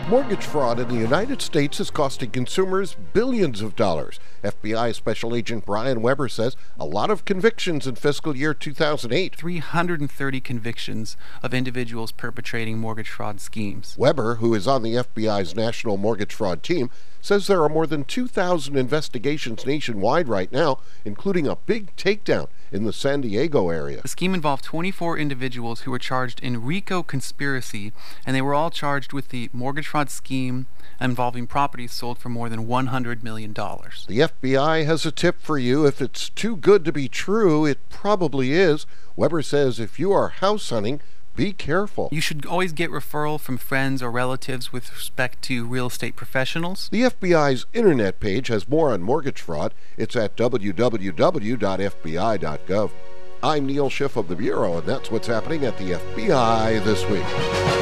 Mortgage fraud in the United States is costing consumers billions of dollars. FBI Special Agent Brian Weber says a lot of convictions in fiscal year 2008. 330 convictions of individuals perpetrating mortgage fraud schemes. Weber, who is on the FBI's National Mortgage Fraud Team, says there are more than 2,000 investigations nationwide right now, including a big takedown in the San Diego area. The scheme involved 24 individuals who were charged in RICO conspiracy, and they were all charged with the mortgage fraud scheme involving properties sold for more than $100 million. The FBI has a tip for you. If it's too good to be true, it probably is. Weber says if you are house hunting, be careful. You should always get referral from friends or relatives with respect to real estate professionals. The FBI's internet page has more on mortgage fraud. It's at www.fbi.gov. I'm Neil Schiff of the Bureau, and that's what's happening at the FBI this week.